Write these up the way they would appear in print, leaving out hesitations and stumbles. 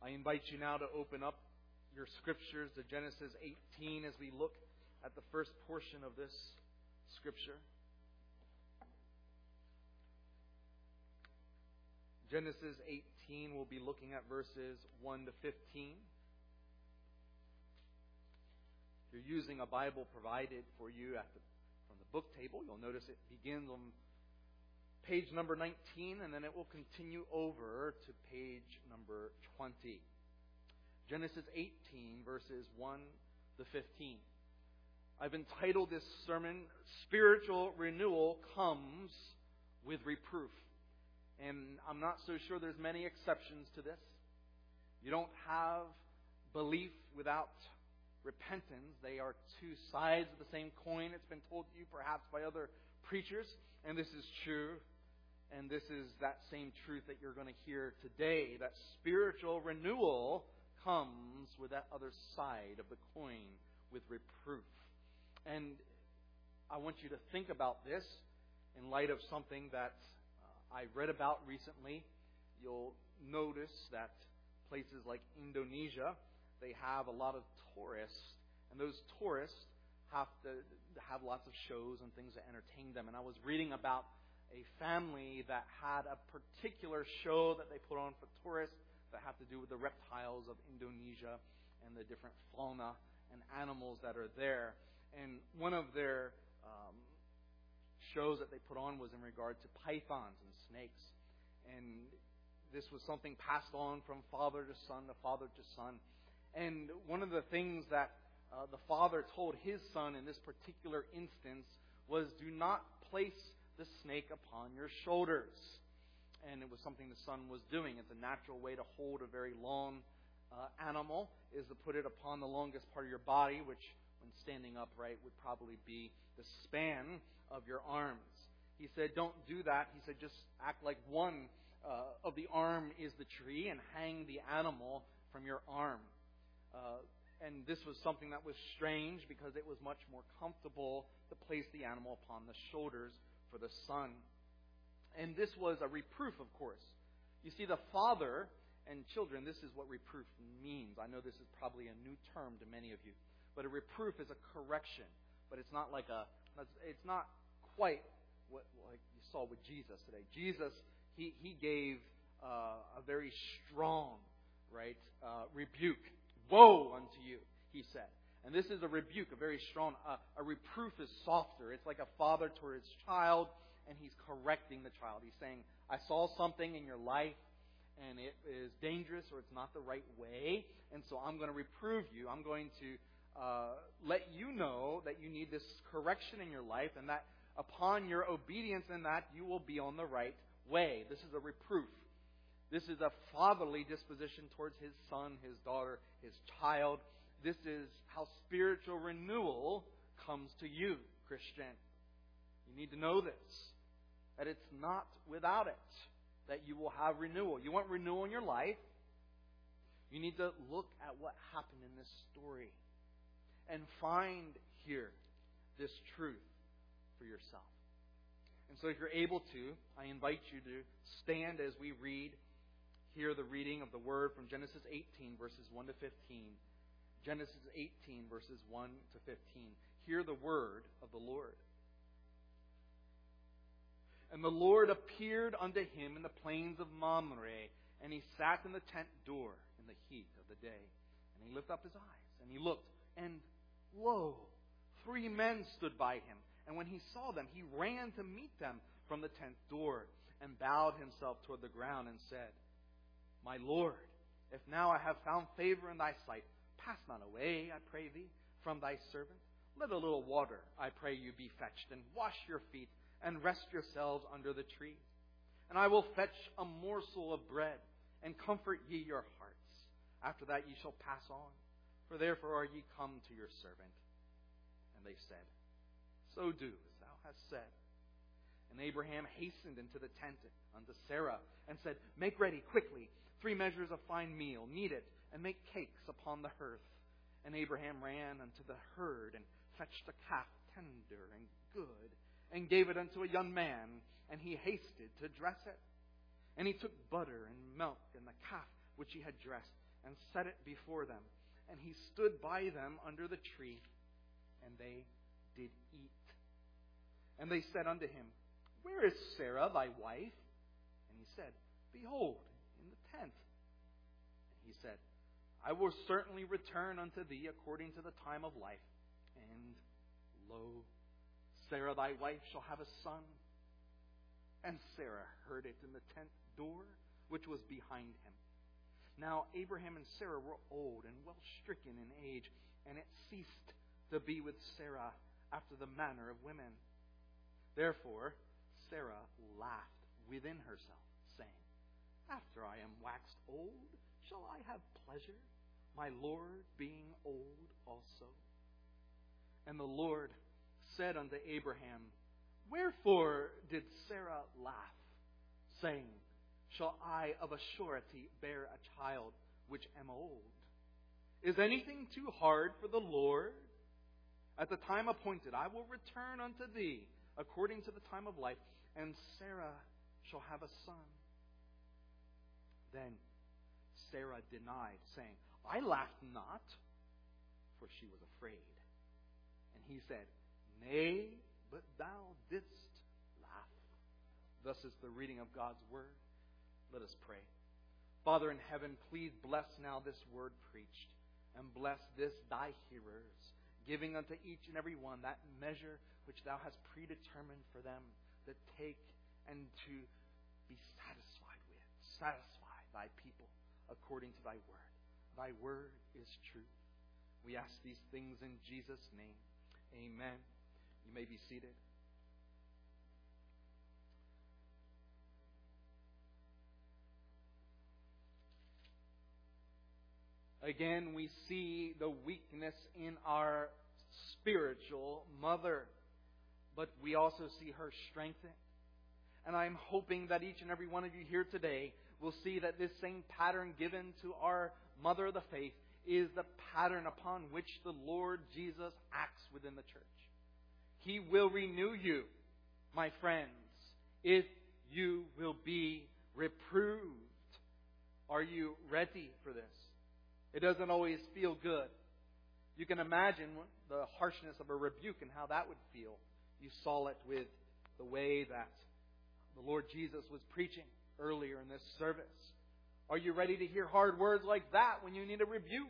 I invite you now to open up your scriptures to Genesis 18 as we look at the first portion of this scripture. Genesis 18, we'll be looking at verses 1 to 15. If you're using a Bible provided for you from the book table, you'll notice it begins on page number 19, and then it will continue over to page number 20. Genesis 18, verses 1 to 15. I've entitled this sermon, Spiritual Renewal Comes with Reproof. And I'm not so sure there's many exceptions to this. You don't have belief without repentance. They are two sides of the same coin. It's been told to you perhaps by other preachers, and this is true. And this is that same truth that you're going to hear today, that spiritual renewal comes with that other side of the coin, with reproof. And I want you to think about this in light of something that I read about recently. You'll notice that places like Indonesia, they have a lot of tourists, and those tourists have to have lots of shows and things to entertain them. And I was reading about a family that had a particular show that they put on for tourists that have to do with the reptiles of Indonesia and the different fauna and animals that are there. And one of their shows that they put on was in regard to pythons and snakes. And this was something passed on from father to son to father to son. And one of the things that the father told his son in this particular instance was, do not place the snake upon your shoulders. And it was something the son was doing. It's a natural way to hold a very long animal, is to put it upon the longest part of your body, which when standing upright would probably be the span of your arms. He said, don't do that. He said, just act like one of the arm is the tree and hang the animal from your arm. And this was something that was strange because it was much more comfortable to place the animal upon the shoulders for the son. And this was a reproof, of course. You see, the father and children, this is what reproof means. I know this is probably a new term to many of you. But a reproof is a correction. But it's not it's not quite what like you saw with Jesus today. Jesus, he gave a very strong, rebuke. Woe unto you, he said. And this is a rebuke, a very strong. A reproof is softer. It's like a father toward his child, and he's correcting the child. He's saying, I saw something in your life, and it is dangerous, or it's not the right way, and so I'm going to reprove you. I'm going to let you know that you need this correction in your life, and that upon your obedience in that, you will be on the right way. This is a reproof. This is a fatherly disposition towards his son, his daughter, his child. This is how spiritual renewal comes to you, Christian. You need to know this, that it's not without it that you will have renewal. You want renewal in your life? You need to look at what happened in this story and find here this truth for yourself. And so if you're able to, I invite you to stand as we hear the reading of the word from Genesis 18, verses 1 to 15. Genesis 18, verses 1 to 15. Hear the word of the Lord. And the Lord appeared unto him in the plains of Mamre, and he sat in the tent door in the heat of the day. And he lifted up his eyes, and he looked, and lo, 3 men stood by him. And when he saw them, he ran to meet them from the tent door, and bowed himself toward the ground, and said, My Lord, if now I have found favor in thy sight, pass not away, I pray thee, from thy servant. Let a little water, I pray you, be fetched, and wash your feet, and rest yourselves under the tree. And I will fetch a morsel of bread, and comfort ye your hearts. After that ye shall pass on, for therefore are ye come to your servant. And they said, So do as thou hast said. And Abraham hastened into the tent unto Sarah, and said, Make ready quickly 3 measures of fine meal, knead it, and make cakes upon the hearth. And Abraham ran unto the herd, and fetched a calf tender and good, and gave it unto a young man, and he hasted to dress it. And he took butter and milk and the calf which he had dressed, and set it before them. And he stood by them under the tree, and they did eat. And they said unto him, Where is Sarah thy wife? And he said, Behold, in the tent. And he said, I will certainly return unto thee according to the time of life. And lo, Sarah thy wife shall have a son. And Sarah heard it in the tent door, which was behind him. Now Abraham and Sarah were old and well stricken in age, and it ceased to be with Sarah after the manner of women. Therefore Sarah laughed within herself, saying, After I am waxed old, shall I have pleasure, my Lord being old also? And the Lord said unto Abraham, Wherefore did Sarah laugh, saying, Shall I of a surety bear a child which am old? Is anything too hard for the Lord? At the time appointed I will return unto thee according to the time of life, and Sarah shall have a son. Then Sarah denied, saying, I laughed not, for she was afraid. And he said, Nay, but thou didst laugh. Thus is the reading of God's word. Let us pray. Father in heaven, please bless now this word preached, and bless this thy hearers, giving unto each and every one that measure which thou hast predetermined for them, that take and to be satisfied with. Satisfy thy people according to thy word. Thy word is truth. We ask these things in Jesus' name. Amen. You may be seated. Again, we see the weakness in our spiritual mother, but we also see her strengthened. And I'm hoping that each and every one of you here today will see that this same pattern given to our mother of the faith is the pattern upon which the Lord Jesus acts within the church. He will renew you, my friends, if you will be reproved. Are you ready for this? It doesn't always feel good. You can imagine the harshness of a rebuke and how that would feel. You saw it with the way that the Lord Jesus was preaching earlier in this service. Are you ready to hear hard words like that when you need a rebuke?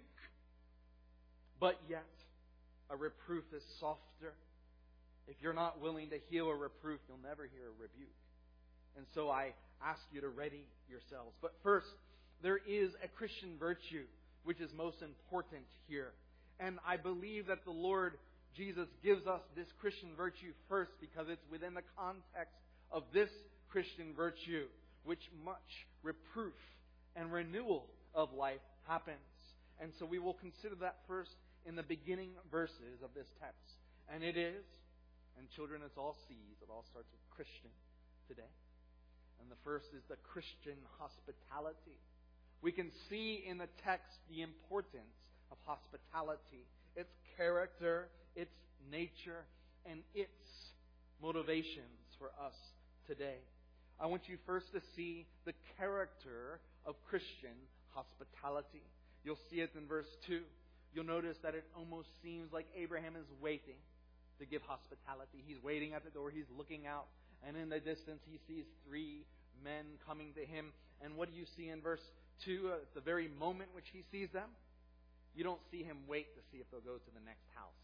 But yet, a reproof is softer. If you're not willing to heal a reproof, you'll never hear a rebuke. And so I ask you to ready yourselves. But first, there is a Christian virtue which is most important here. And I believe that the Lord Jesus gives us this Christian virtue first because it's within the context of this Christian virtue which much reproof and renewal of life happens. And so we will consider that first in the beginning verses of this text. And it is, and children, it's all C's. It all starts with Christian today. And the first is the Christian hospitality. We can see in the text the importance of hospitality, its character, its nature, and its motivations for us today. I want you first to see the character of Christian hospitality. You'll see it in verse 2. You'll notice that it almost seems like Abraham is waiting to give hospitality. He's waiting at the door. He's looking out. And in the distance, he sees 3 men coming to him. And what do you see in verse 2? At the very moment which he sees them, you don't see him wait to see if they'll go to the next house,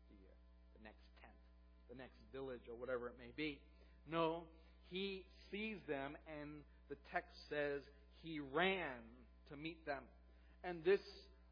the next tent, the next village, or whatever it may be. No, he sees them, and the text says he ran to meet them. And this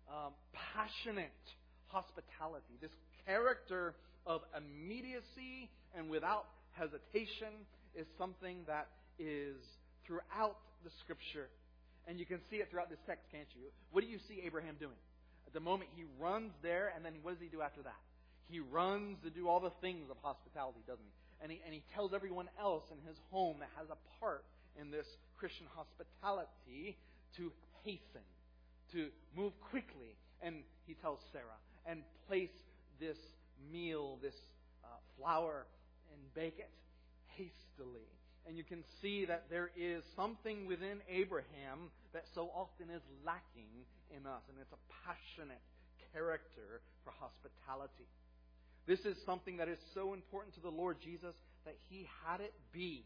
passionate hospitality, this character of immediacy and without hesitation is something that is throughout the Scripture. And you can see it throughout this text, can't you? What do you see Abraham doing? At the moment, he runs there, and then what does he do after that? He runs to do all the things of hospitality, doesn't he? And he tells everyone else in his home that has a part in this Christian hospitality to hasten, to move quickly. And he tells Sarah, and place this meal, this flour, and bake it hastily. And you can see that there is something within Abraham that so often is lacking in us. And it's a passionate character for hospitality. This is something that is so important to the Lord Jesus that He had it be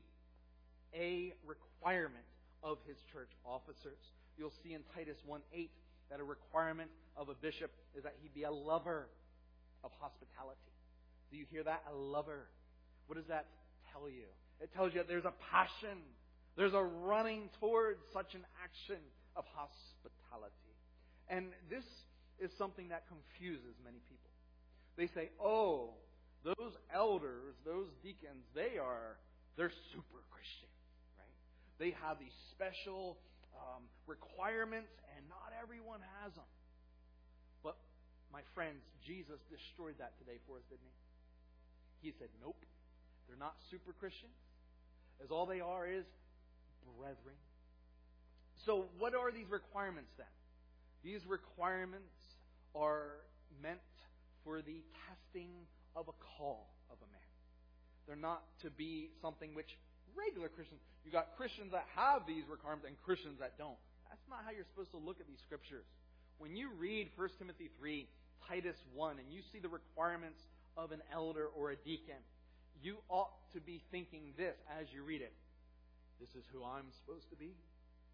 a requirement of His church officers. You'll see in Titus 1:8 that a requirement of a bishop is that he be a lover of hospitality. Do you hear that? A lover. What does that tell you? It tells you that there's a passion. There's a running towards such an action of hospitality. And this is something that confuses many people. They say, oh, those elders, those deacons, they're super Christian, right? They have these special requirements, and not everyone has them. But, my friends, Jesus destroyed that today for us, didn't He? He said, nope, they're not super Christians. As all they are is brethren. So, what are these requirements then? These requirements are meant for the testing of a call of a man. They're not to be something which regular Christians... You got Christians that have these requirements and Christians that don't. That's not how you're supposed to look at these scriptures. When you read 1 Timothy 3, Titus 1, and you see the requirements of an elder or a deacon, you ought to be thinking this as you read it. This is who I'm supposed to be.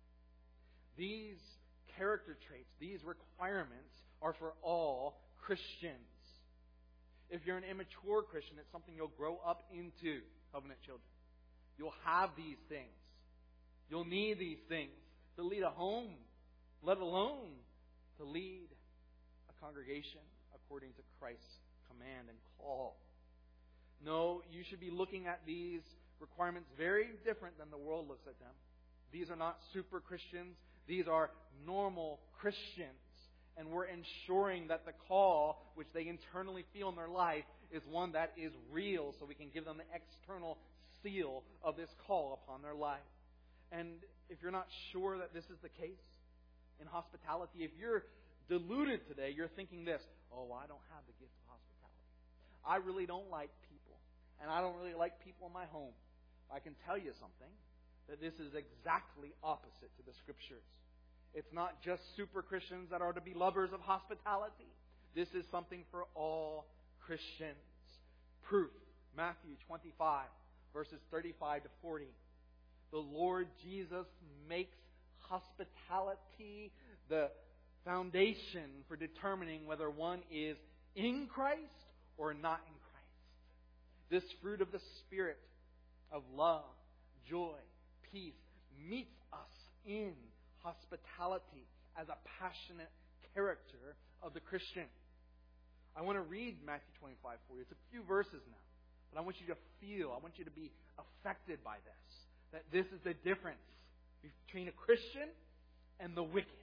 These character traits, these requirements are for all Christians. If you're an immature Christian, it's something you'll grow up into, covenant children. You'll have these things. You'll need these things to lead a home, let alone to lead a congregation according to Christ's command and call. No, you should be looking at these requirements very different than the world looks at them. These are not super Christians. These are normal Christians. And we're ensuring that the call which they internally feel in their life is one that is real, so we can give them the external seal of this call upon their life. And if you're not sure that this is the case in hospitality, if you're deluded today, you're thinking this: oh, I don't have the gift of hospitality. I really don't like people. And I don't really like people in my home. I can tell you something, that this is exactly opposite to the Scriptures. It's not just super Christians that are to be lovers of hospitality. This is something for all Christians. Proof, Matthew 25, verses 35 to 40. The Lord Jesus makes hospitality the foundation for determining whether one is in Christ or not in Christ. This fruit of the Spirit of love, joy, peace meets us in hospitality as a passionate character of the Christian. I want to read Matthew 25 for you. It's a few verses now. But I want you to feel, I want you to be affected by this. That this is the difference between a Christian and the wicked.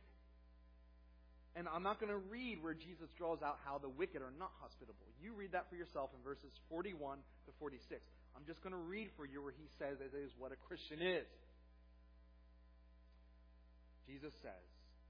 And I'm not going to read where Jesus draws out how the wicked are not hospitable. You read that for yourself in verses 41 to 46. I'm just going to read for you where He says it is what a Christian is. Jesus says,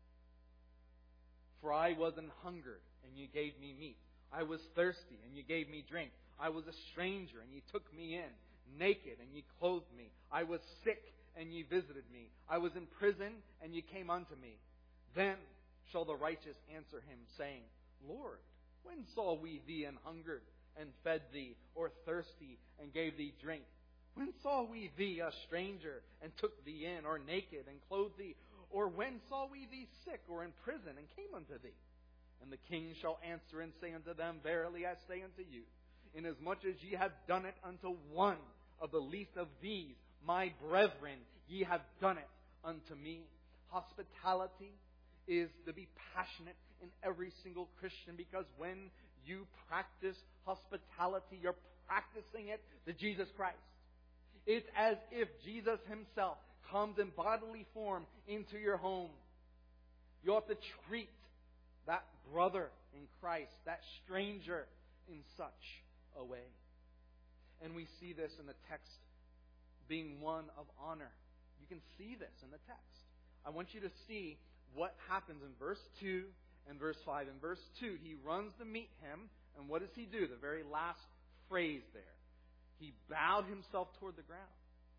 "For I was an hungered, and you gave me meat. I was thirsty, and you gave me drink. I was a stranger, and you took me in. Naked, and you clothed me. I was sick, and you visited me. I was in prison, and you came unto me. Then shall the righteous answer Him, saying, Lord, when saw we thee an hungered, and fed thee, or thirsty, and gave thee drink? When saw we thee a stranger, and took thee in, or naked, and clothed thee? Or when saw we thee sick, or in prison, and came unto thee? And the king shall answer and say unto them, Verily I say unto you, inasmuch as ye have done it unto one of the least of these, my brethren, ye have done it unto me." Hospitality is to be passionate in every single Christian, because when you practice hospitality, you're practicing it to Jesus Christ. It's as if Jesus Himself comes in bodily form into your home. You ought to treat that brother in Christ, that stranger, in such a way. And we see this in the text being one of honor. You can see this in the text. I want you to see what happens in verse 2 and verse 5. In verse 2, he runs to meet him, and what does he do? The very last phrase there. He bowed himself toward the ground.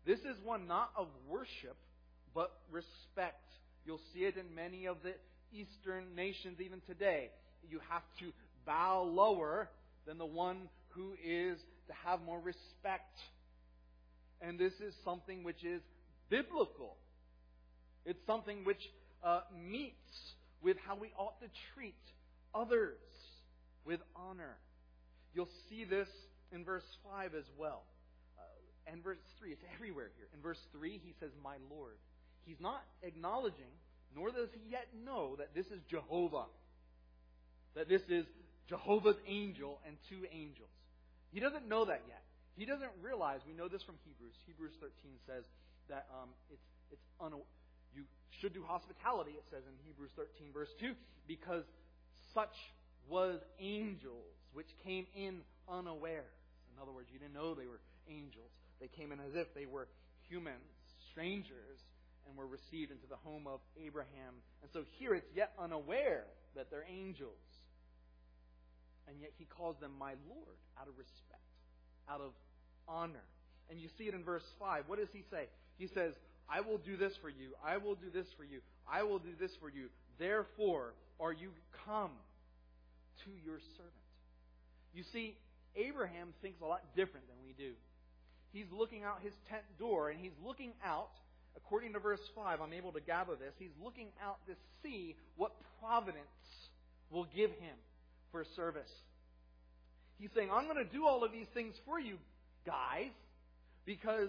This is one not of worship, but respect. You'll see it in many of the Eastern nations even today. You have to bow lower than the one who is to have more respect. And this is something which is biblical. It's something which meets with how we ought to treat others with honor. You'll see this in verse 5 as well. And verse 3, it's everywhere here. In verse 3, he says, my Lord. He's not acknowledging, nor does he yet know, that this is Jehovah. That this is Jehovah's angel and two angels. He doesn't know that yet. He doesn't realize, we know this from Hebrews. Hebrews 13 says that you should do hospitality, it says in Hebrews 13 verse 2, because such was angels which came in unawares. In other words, you didn't know they were angels. They came in as if they were humans, strangers, and were received into the home of Abraham. And so here it's yet unaware that they're angels. And yet he calls them my Lord out of respect, out of honor. And you see it in verse 5. What does he say? He says, I will do this for you. I will do this for you. I will do this for you. Therefore are you come to your servant. You see, Abraham thinks a lot different than we do. He's looking out his tent door, and he's looking out, according to verse 5, I'm able to gather this, he's looking out to see what providence will give him for service. He's saying, I'm going to do all of these things for you, guys, because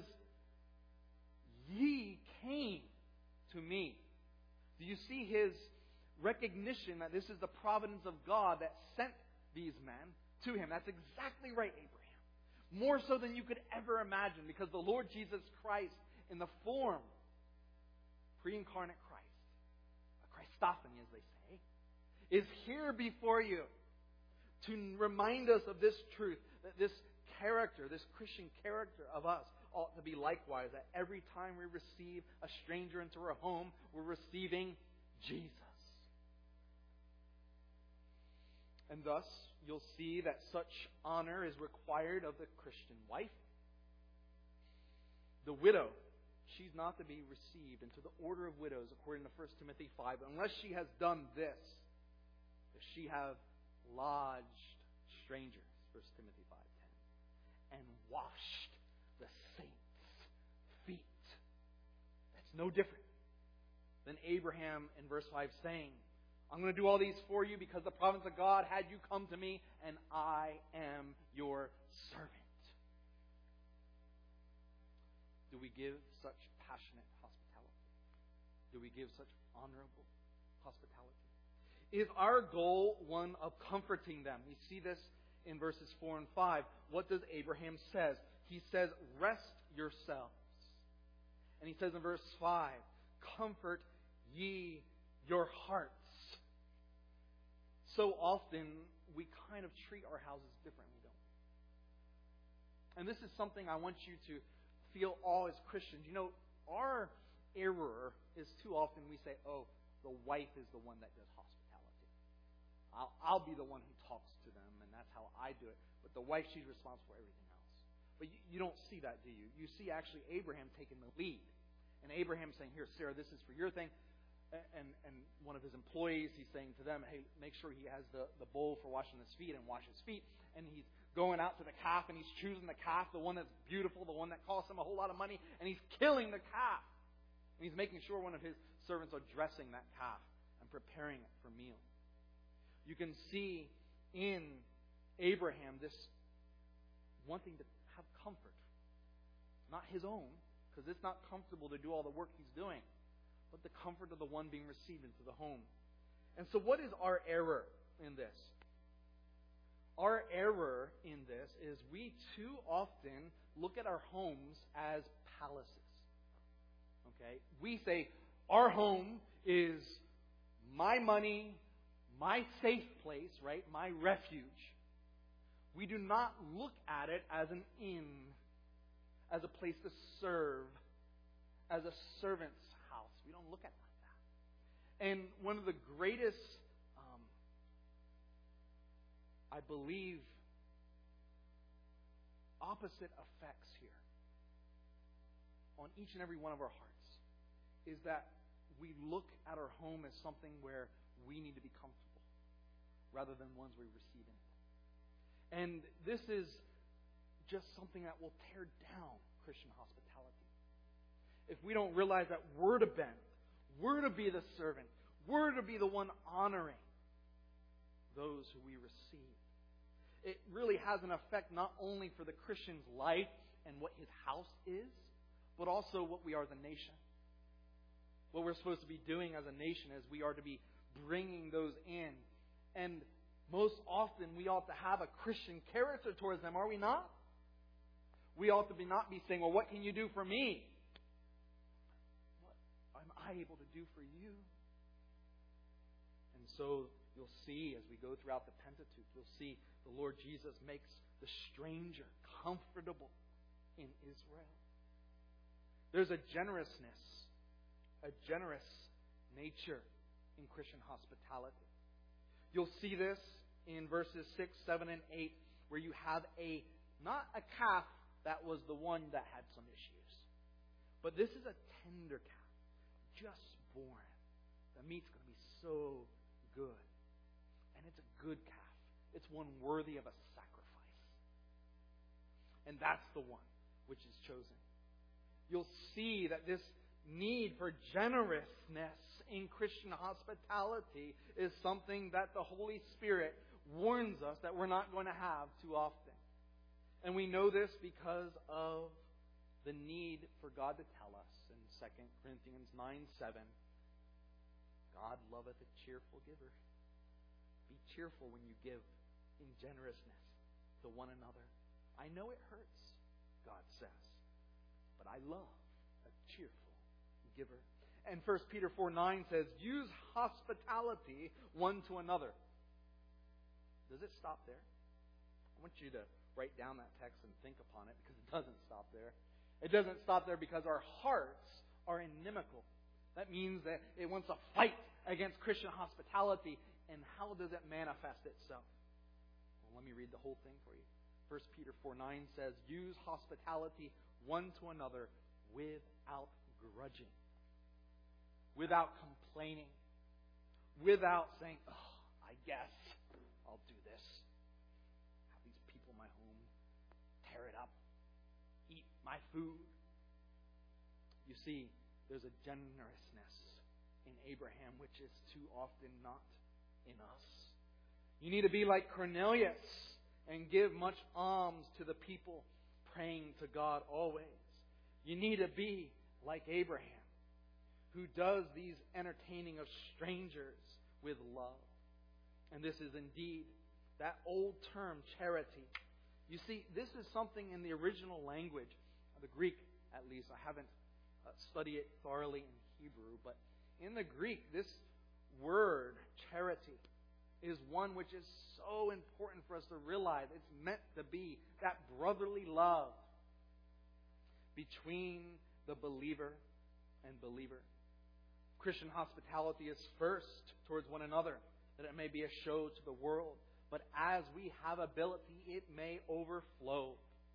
ye came to me. Do you see his recognition that this is the providence of God that sent these men to him? That's exactly right, Abraham. More so than you could ever imagine, because the Lord Jesus Christ, in the form, pre-incarnate Christ, a Christophany as they say, is here before you to remind us of this truth, that this character, this Christian character of us ought to be likewise, that every time we receive a stranger into our home, we're receiving Jesus. And thus, you'll see that such honor is required of the Christian wife. The widow, she's not to be received into the order of widows according to 1 Timothy 5, unless she has done this, if she have lodged strangers, 1 Timothy 5:10, and washed the saints' feet. That's no different than Abraham in verse 5 saying, I'm going to do all these for you because the providence of God had you come to me, and I am your servant. Do we give such passionate hospitality? Do we give such honorable hospitality? Is our goal one of comforting them? We see this in verses 4 and 5. What does Abraham says? He says, rest yourselves. And he says in verse 5, comfort ye your hearts. So often, we kind of treat our houses differently, don't we? And this is something I want you to feel all as Christians. You know, our error is too often we say, oh, the wife is the one that does hospitality. I'll be the one who talks to them, and that's how I do it. But the wife, she's responsible for everything else. But you don't see that, do you? You see actually Abraham taking the lead. And Abraham saying, here, Sarah, this is for your thing. And one of his employees, he's saying to them, hey, make sure he has the bowl for washing his feet and wash his feet. And he's going out to the calf and he's choosing the calf, the one that's beautiful, the one that costs him a whole lot of money, and he's killing the calf. And he's making sure one of his servants are dressing that calf and preparing it for meal. You can see in Abraham this wanting to have comfort. Not his own, because it's not comfortable to do all the work he's doing, but the comfort of the one being received into the home. And so what is our error in this? Our error in this is we too often look at our homes as palaces. Okay? We say, our home is my money, my safe place, right? My refuge. We do not look at it as an inn, as a place to serve, as a servant's house. We don't look at it like that. And one of the greatest, I believe, opposite effects here on each and every one of our hearts is that we look at our home as something where we need to be comfortable rather than ones we receive in it. And this is just something that will tear down Christian hospitality. If we don't realize that we're to bend, we're to be the servant, we're to be the one honoring those who we receive. It really has an effect not only for the Christian's life and what his house is, but also what we are as a nation. What we're supposed to be doing as a nation is we are to be bringing those in. And most often we ought to have a Christian character towards them, are we not? We ought to not be saying, well, what can you do for me? What am I able to do for you? And so you'll see as we go throughout the Pentateuch, you'll see the Lord Jesus makes the stranger comfortable in Israel. There's a generousness, a generous nature in Christian hospitality. You'll see this in verses 6, 7, and 8, where you have not a calf that was the one that had some issues, but this is a tender calf, just born. The meat's going to be so good. And it's a good calf. It's one worthy of a sacrifice. And that's the one which is chosen. You'll see that this need for generousness in Christian hospitality is something that the Holy Spirit warns us that we're not going to have too often. And we know this because of the need for God to tell us in 2 Corinthians 9:7, God loveth a cheerful giver. Be cheerful when you give in generousness to one another. I know it hurts, God says, but I love a cheerful giver. And 1 Peter 4:9 says, use hospitality one to another. Does it stop there? I want you to write down that text and think upon it, because it doesn't stop there. It doesn't stop there because our hearts are inimical. That means that it wants to fight against Christian hospitality. And how does it manifest itself? Well, let me read the whole thing for you. 1 Peter 4:9 says, use hospitality one to another without grudging, without complaining, without saying, oh, I guess I'll do this. Have these people in my home tear it up, eat my food. You see, there's a generousness in Abraham which is too often not in us. You need to be like Cornelius and give much alms to the people, praying to God always. You need to be like Abraham, who does these entertaining of strangers with love. And this is indeed that old term, charity. You see, this is something in the original language, the Greek at least. I haven't studied it thoroughly in Hebrew, but in the Greek, this word, charity, is one which is so important for us to realize. It's meant to be that brotherly love between the believer and believer. Christian hospitality is first towards one another, that it may be a show to the world. But as we have ability, it may overflow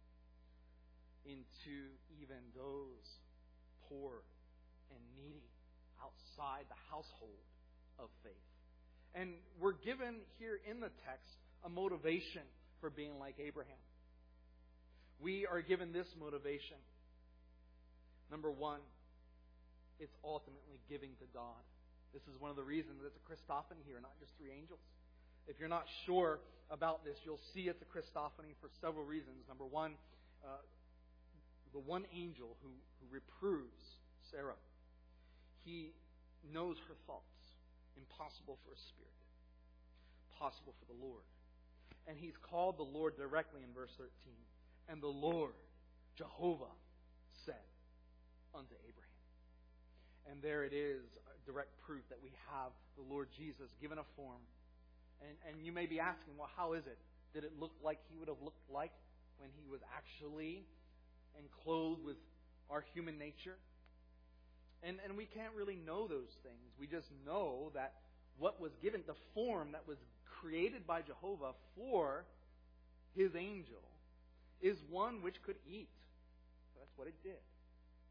into even those poor and needy outside the household of faith. And we're given here in the text a motivation for being like Abraham. We are given this motivation. Number one, it's ultimately giving to God. This is one of the reasons that it's a Christophany here, not just three angels. If you're not sure about this, you'll see it's a Christophany for several reasons. Number one, the one angel who reproves Sarah, he knows her thoughts. Impossible for a spirit. Possible for the Lord. And he's called the Lord directly in verse 13. And the Lord, Jehovah, said unto Abraham. And there it is, direct proof that we have the Lord Jesus given a form. And you may be asking, well, how is it? Did it look like he would have looked like when he was actually enclosed with our human nature? And we can't really know those things. We just know that what was given, the form that was created by Jehovah for His angel, is one which could eat. That's what it did.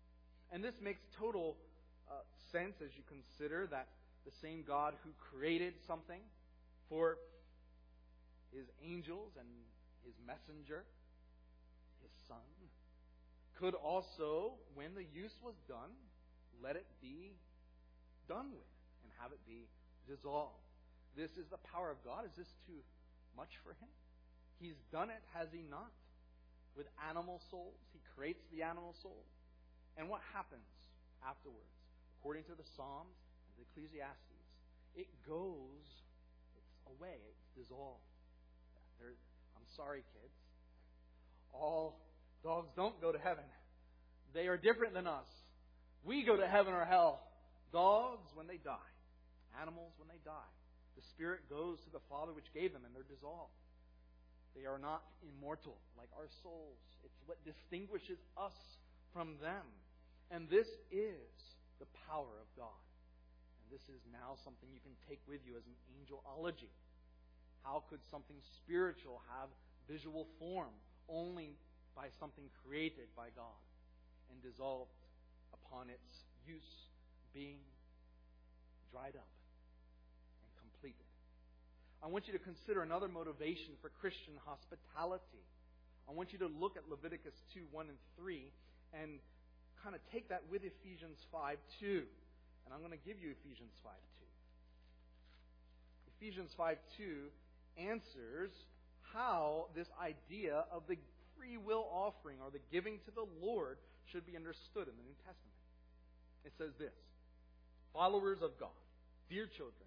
And this makes total sense as you consider that the same God who created something for His angels and His messenger, His Son, could also, when the use was done, let it be done with and have it be dissolved. This is the power of God. Is this too much for Him? He's done it, has He not? With animal souls. He creates the animal soul. And what happens afterwards? According to the Psalms and the Ecclesiastes, it goes, it's away, it's dissolved. I'm sorry, kids. All dogs don't go to heaven. They are different than us. We go to heaven or hell. Dogs, when they die. Animals, when they die. The spirit goes to the Father which gave them, and they're dissolved. They are not immortal like our souls. It's what distinguishes us from them. And this is the power of God. And this is now something you can take with you as an angelology. How could something spiritual have visual form only by something created by God and dissolved upon its use being dried up and completed? I want you to consider another motivation for Christian hospitality. I want you to look at Leviticus 2:1 and 3 and kind of take that with Ephesians 5:2. And I'm going to give you Ephesians 5:2. Ephesians 5:2 answers how this idea of the free will offering or the giving to the Lord should be understood in the New Testament. It says this: followers of God, dear children,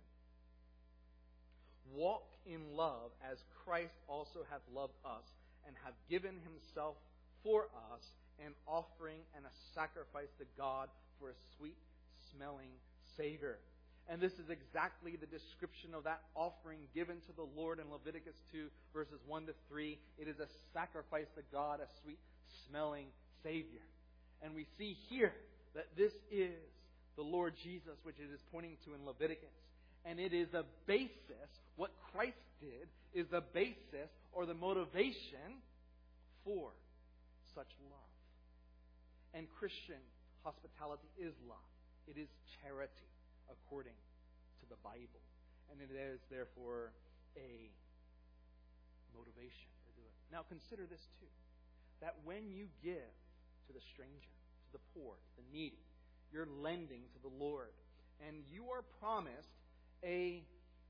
walk in love as Christ also hath loved us and hath given Himself for us, an offering and a sacrifice to God for a sweet-smelling savor. And this is exactly the description of that offering given to the Lord in Leviticus 2, verses 1 to 3. It is a sacrifice to God, a sweet-smelling Savior. And we see here that this is the Lord Jesus, which it is pointing to in Leviticus. And it is the basis, what Christ did, is the basis or the motivation for such love. And Christian hospitality is love. It is charity, according to the Bible. And it is, therefore, a motivation to do it. Now consider this too, that when you give to the stranger, to the poor, to the needy, you're lending to the Lord. And you are promised a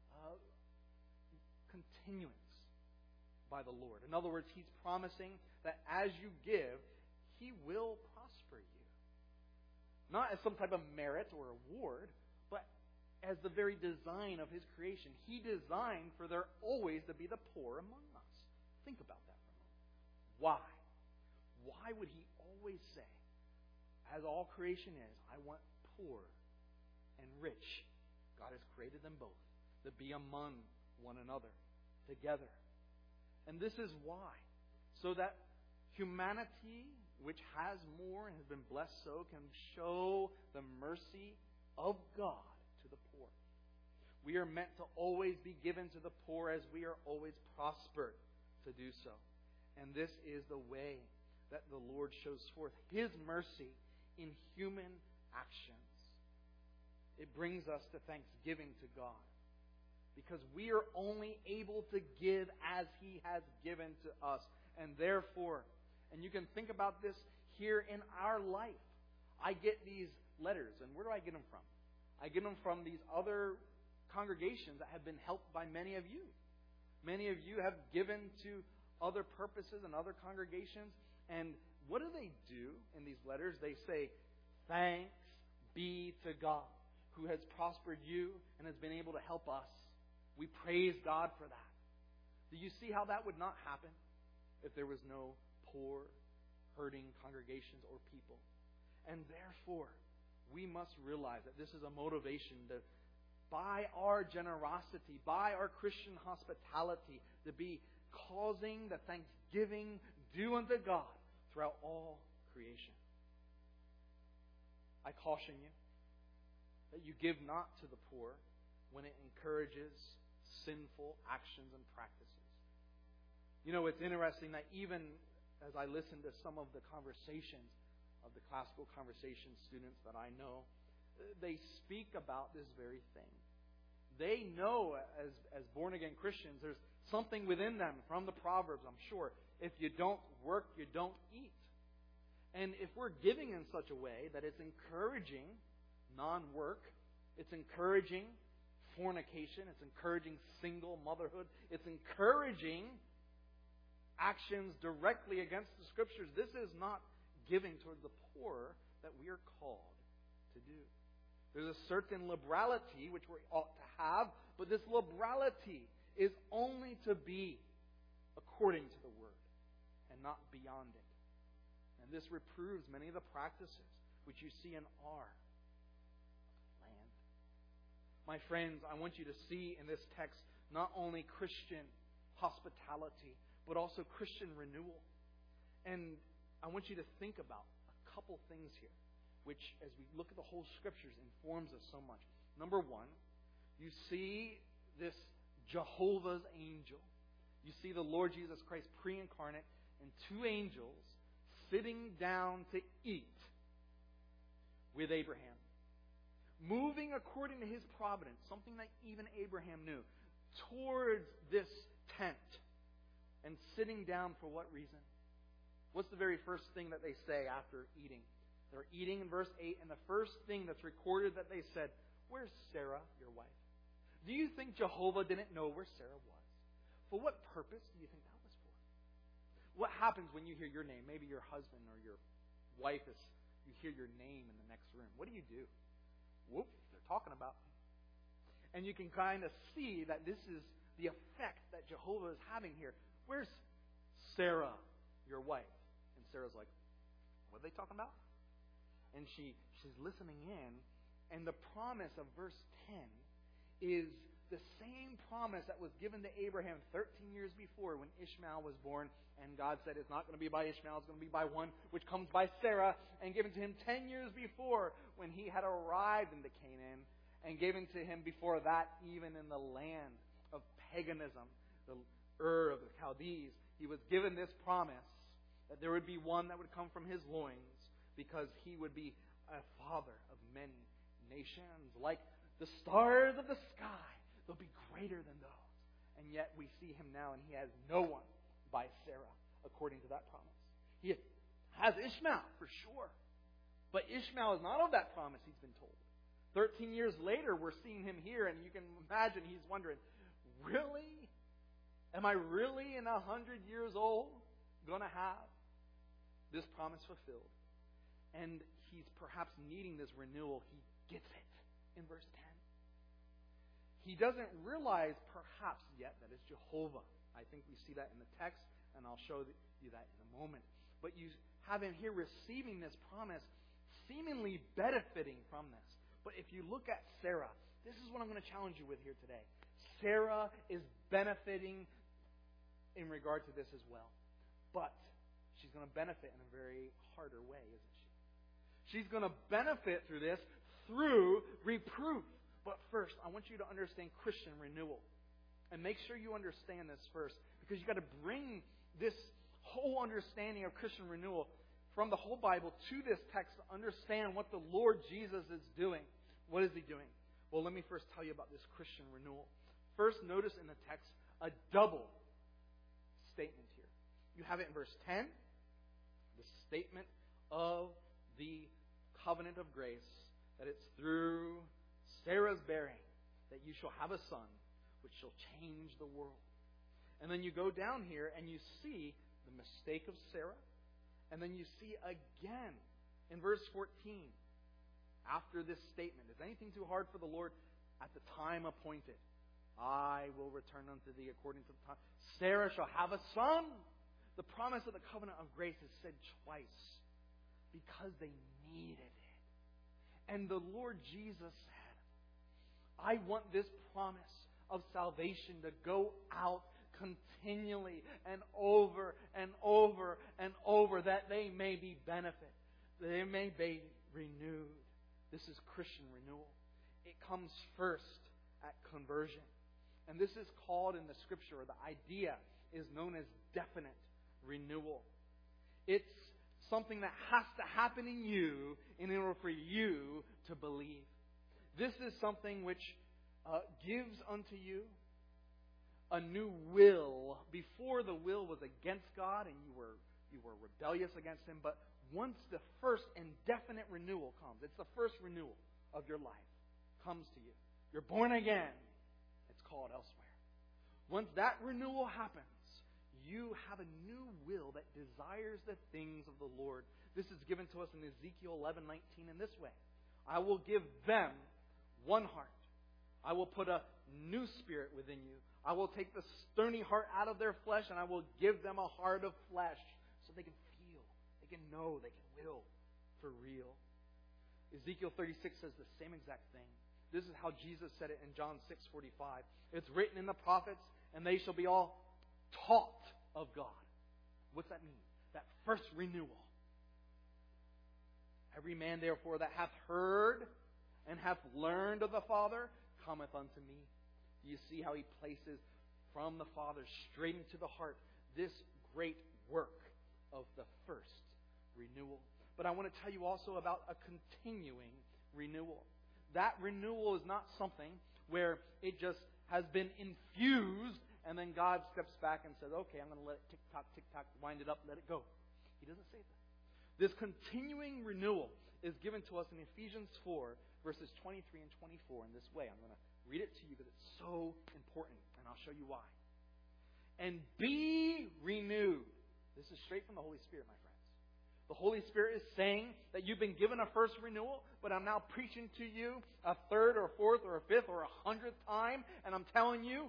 continuance by the Lord. In other words, He's promising that as you give, He will prosper you. Not as some type of merit or award, but as the very design of His creation. He designed for there always to be the poor among us. Think about that for a moment. Why? Why would He always say, as all creation is, I want poor and rich. God has created them both to be among one another together. And this is why. So that humanity, which has more and has been blessed so, can show the mercy of God to the poor. We are meant to always be given to the poor as we are always prospered to do so. And this is the way that the Lord shows forth His mercy in human actions. It brings us to thanksgiving to God, because we are only able to give as He has given to us. And therefore, and you can think about this here in our life, I get these letters. And where do I get them from? I get them from these other congregations that have been helped by many of you. Many of you have given to other purposes and other congregations. And what do they do in these letters? They say, thanks be to God, who has prospered you and has been able to help us. We praise God for that. Do you see how that would not happen if there was no poor, hurting congregations or people? And therefore, we must realize that this is a motivation to, by our generosity, by our Christian hospitality, to be causing the thanksgiving due unto God throughout all creation. I caution you that you give not to the poor when it encourages sinful actions and practices. You know, it's interesting that even as I listen to some of the conversations, of the classical conversation students that I know, they speak about this very thing. They know, as born-again Christians, there's something within them from the Proverbs, I'm sure. If you don't work, you don't eat. And if we're giving in such a way that it's encouraging non-work, it's encouraging fornication, it's encouraging single motherhood, it's encouraging actions directly against the Scriptures, this is not giving towards the poor that we are called to do. There's a certain liberality which we ought to have, but this liberality is only to be according to the Word and not beyond it. And this reproves many of the practices which you see in our land. My friends, I want you to see in this text not only Christian hospitality, but also Christian renewal. And I want you to think about a couple things here, which, as we look at the whole Scriptures, informs us so much. Number one, you see this Jehovah's angel. You see the Lord Jesus Christ pre-incarnate and two angels sitting down to eat with Abraham. Moving according to his providence, something that even Abraham knew, towards this tent. And sitting down for what reason? What's the very first thing that they say after eating? They're eating in verse 8, and the first thing that's recorded that they said, "Where's Sarah, your wife?" Do you think Jehovah didn't know where Sarah was? For what purpose do you think that was for? What happens when you hear your name? Maybe your husband or your wife you hear your name in the next room. What do? Whoop, they're talking about me. And you can kind of see that this is the effect that Jehovah is having here. Where's Sarah, your wife? And Sarah's like, what are they talking about? And she's listening in, and the promise of verse 10 is the same promise that was given to Abraham 13 years before when Ishmael was born. And God said it's not going to be by Ishmael, it's going to be by one which comes by Sarah, and given to him 10 years before when he had arrived into Canaan, and given to him before that even in the land of paganism, the Ur of the Chaldees. He was given this promise that there would be one that would come from his loins, because he would be a father of many nations. Like the stars of the sky, they'll be greater than those. And yet we see him now, and he has no one by Sarah, according to that promise. He has Ishmael, for sure. But Ishmael is not of that promise, he's been told. 13 years later, we're seeing him here, and you can imagine he's wondering, really? Am I really in 100 years old going to have this promise fulfilled? And he's perhaps needing this renewal. He gets it in verse 10. He doesn't realize perhaps yet that it's Jehovah. I think we see that in the text, and I'll show you that in a moment. But you have him here receiving this promise, seemingly benefiting from this. But if you look at Sarah, this is what I'm going to challenge you with here today. Sarah is benefiting in regard to this as well. But she's going to benefit in a very harder way, isn't she? She's going to benefit through this through reproof. But first, I want you to understand Christian renewal. And make sure you understand this first, because you've got to bring this whole understanding of Christian renewal from the whole Bible to this text to understand what the Lord Jesus is doing. What is He doing? Well, let me first tell you about this Christian renewal. First, notice in the text a double statement here. You have it in verse 10, the statement of the covenant of grace, that it's through Sarah's bearing that you shall have a son, which shall change the world. And then you go down here and you see the mistake of Sarah. And then you see again in verse 14, after this statement, is anything too hard for the Lord? At the time appointed, I will return unto thee according to the time. Sarah shall have a son. The promise of the covenant of grace is said twice because they needed it. And the Lord Jesus said, I want this promise of salvation to go out continually and over and over and over, that they may be benefited, that they may be renewed. This is Christian renewal. It comes first at conversion. And this is called in the Scripture, or the idea is known as definite renewal. It's something that has to happen in you in order for you to believe. This is something which gives unto you a new will. Before, the will was against God and you were rebellious against Him. But once the first and definite renewal comes, it's the first renewal of your life, comes to you. You're born again. It's called elsewhere. Once that renewal happens, you have a new will that desires the things of the Lord. This is given to us in Ezekiel 11:19 in this way. I will give them one heart. I will put a new spirit within you. I will take the stony heart out of their flesh, and I will give them a heart of flesh, so they can feel, they can know, they can will for real. Ezekiel 36 says the same exact thing. This is how Jesus said it in John 6:45. It's written in the prophets, and they shall be all taught of God. What's that mean? That first renewal. Every man, therefore, that hath heard and hath learned of the Father cometh unto me. Do you see how He places from the Father straight into the heart this great work of the first renewal? But I want to tell you also about a continuing renewal. That renewal is not something where it just has been infused and then God steps back and says, okay, I'm going to let it tick-tock, wind it up, let it go. He doesn't say that. This continuing renewal is given to us in Ephesians 4, verses 23 and 24 in this way. I'm going to read it to you because it's so important, and I'll show you why. And be renewed. This is straight from the Holy Spirit, my friends. The Holy Spirit is saying that you've been given a first renewal, but I'm now preaching to you a third or a fourth or a fifth or a 100th time, and I'm telling you,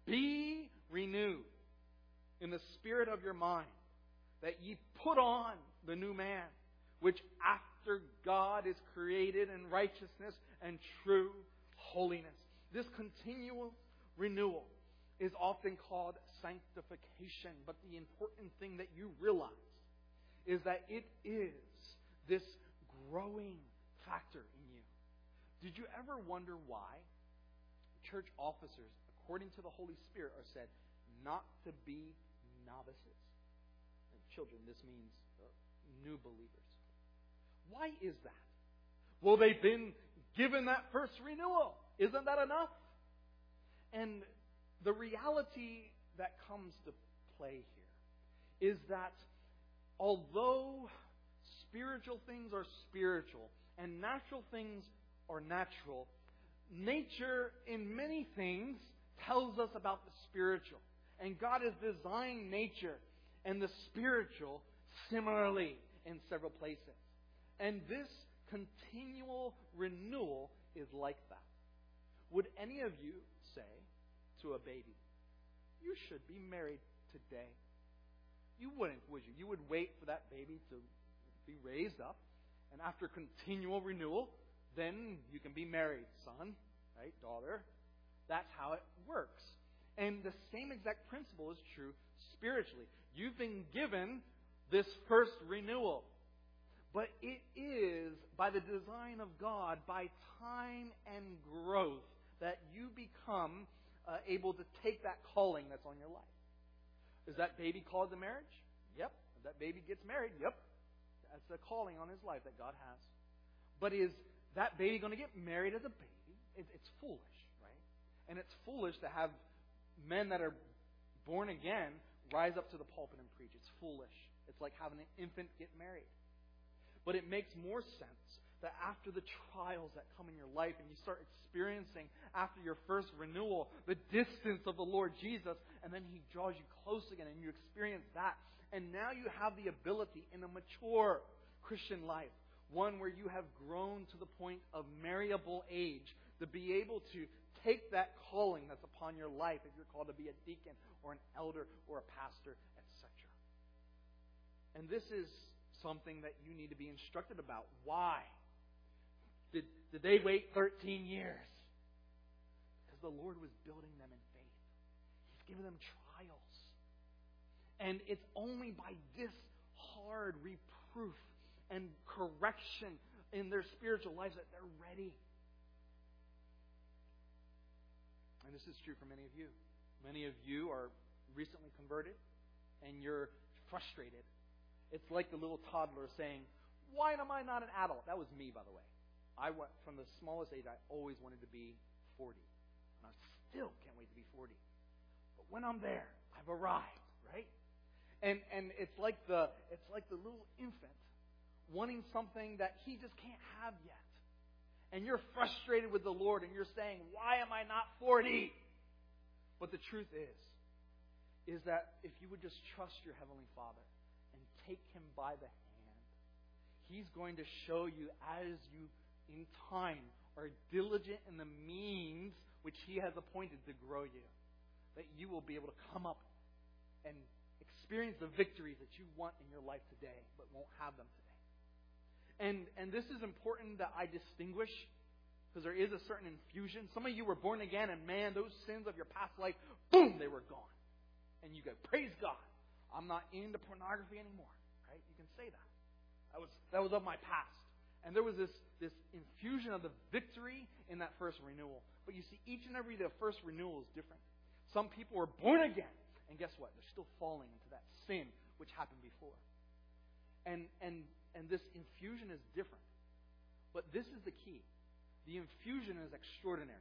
be renewed in the spirit of your mind, that ye put on the new man, which after God is created in righteousness and true holiness. This continual renewal is often called sanctification, but the important thing that you realize is that it is this growing factor in you. Did you ever wonder why church officers, according to the Holy Spirit, are said not to be novices? And children, this means new believers. Why is that? Well, they've been given that first renewal. Isn't that enough? And the reality that comes to play here is that although spiritual things are spiritual and natural things are natural, nature in many things tells us about the spiritual. And God has designed nature and the spiritual similarly in several places. And this continual renewal is like that. Would any of you say to a baby, you should be married today? You wouldn't, would you? You would wait for that baby to be raised up, and after continual renewal, then you can be married, son, right, daughter. That's how it works. And the same exact principle is true spiritually. You've been given this first renewal. But it is by the design of God, by time and growth, that you become able to take that calling that's on your life. Is that baby called to marriage? Yep. If that baby gets married? Yep. That's the calling on his life that God has. But is that baby going to get married as a baby? It's foolish, right? And it's foolish to have men that are born again rise up to the pulpit and preach. It's foolish. It's like having an infant get married. But it makes more sense that after the trials that come in your life and you start experiencing after your first renewal the distance of the Lord Jesus, and then He draws you close again and you experience that. And now you have the ability in a mature Christian life, one where you have grown to the point of marriable age, to be able to take that calling that's upon your life, if you're called to be a deacon or an elder or a pastor, etc. And this is something that you need to be instructed about. Why? Did they wait 13 years? Because the Lord was building them in faith. He's given them trials. And it's only by this hard reproof and correction in their spiritual lives that they're ready. And this is true for many of you. Many of you are recently converted and you're frustrated. It's like the little toddler saying, why am I not an adult? That was me, by the way. I went from the smallest age, I always wanted to be 40. And I still can't wait to be 40. But when I'm there, I've arrived, right? And it's like the little infant wanting something that he just can't have yet. And you're frustrated with the Lord and you're saying, why am I not 40? But the truth is that if you would just trust your Heavenly Father and take Him by the hand, He's going to show you as you, in time, are diligent in the means which He has appointed to grow you, that you will be able to come up and experience the victories that you want in your life today, but won't have them today. And this is important that I distinguish, because there is a certain infusion. Some of you were born again, and man, those sins of your past life, boom, they were gone. And you go, praise God, I'm not into pornography anymore. Right? You can say that. That was of my past. And there was this infusion of the victory in that first renewal. But you see, each and every the first renewal is different. Some people are born again, and guess what? They're still falling into that sin which happened before. And this infusion is different. But this is the key. The infusion is extraordinary.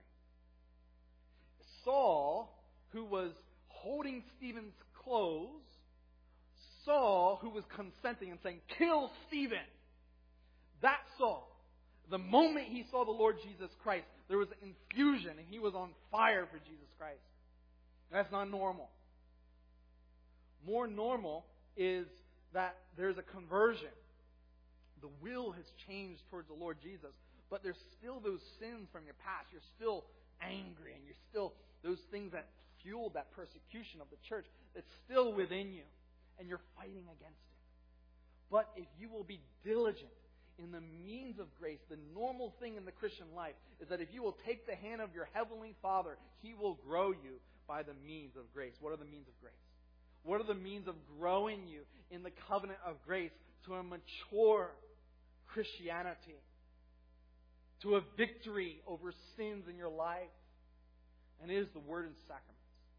Saul, who was holding Stephen's clothes, Saul, who was consenting and saying, kill Stephen. That Saul, the moment he saw the Lord Jesus Christ, there was an infusion and he was on fire for Jesus Christ. That's not normal. More normal is that there's a conversion. The will has changed towards the Lord Jesus. But there's still those sins from your past. You're still angry and you're still those things that fueled that persecution of the church that's still within you. And you're fighting against it. But if you will be diligent in the means of grace, the normal thing in the Christian life is that if you will take the hand of your Heavenly Father, He will grow you by the means of grace. What are the means of grace? What are the means of growing you in the covenant of grace to a mature Christianity, to a victory over sins in your life? And it is the Word and sacraments.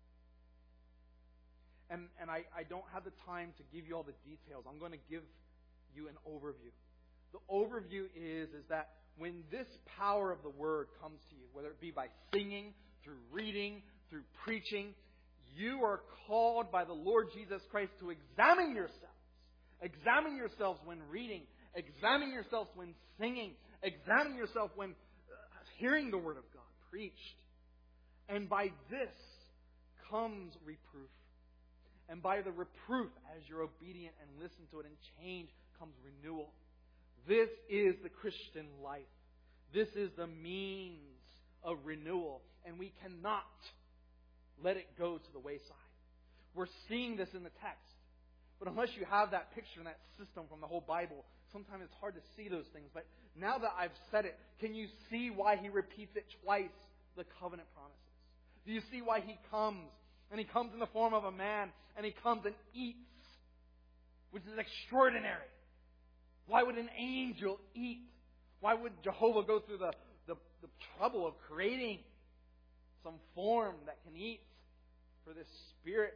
And I don't have the time to give you all the details. I'm going to give you an overview. The overview is that when this power of the Word comes to you, whether it be by singing, through reading, through preaching, you are called by the Lord Jesus Christ to examine yourselves. Examine yourselves when reading. Examine yourselves when singing. Examine yourself when hearing the Word of God preached. And by this comes reproof. And by the reproof, as you're obedient and listen to it and change, comes renewal. This is the Christian life. This is the means of renewal. And we cannot let it go to the wayside. We're seeing this in the text. But unless you have that picture and that system from the whole Bible, sometimes it's hard to see those things. But now that I've said it, can you see why He repeats it twice, the covenant promises? Do you see why He comes? And He comes in the form of a man, and He comes and eats, which is extraordinary. Why would an angel eat? Why would Jehovah go through the trouble of creating some form that can eat for this spirit?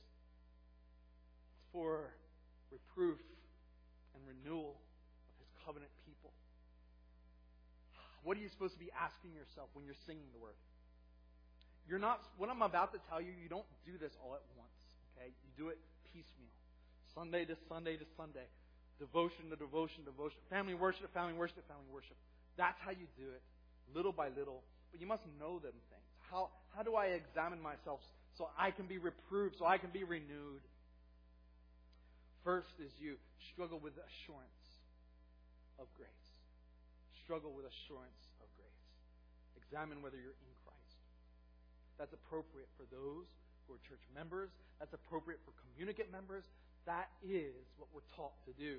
It's for reproof and renewal of His covenant people. What are you supposed to be asking yourself when you're singing the Word? You're not, what I'm about to tell you, you don't do this all at once. Okay? You do it piecemeal. Sunday to Sunday to Sunday. Devotion to devotion, devotion. Family worship, family worship, family worship. That's how you do it. Little by little. But you must know them things. How do I examine myself so I can be reproved, so I can be renewed? First is you struggle with assurance of grace. Struggle with assurance of grace. Examine whether you're in Christ. That's appropriate for those who are church members. That's appropriate for communicant members. That is what we're taught to do.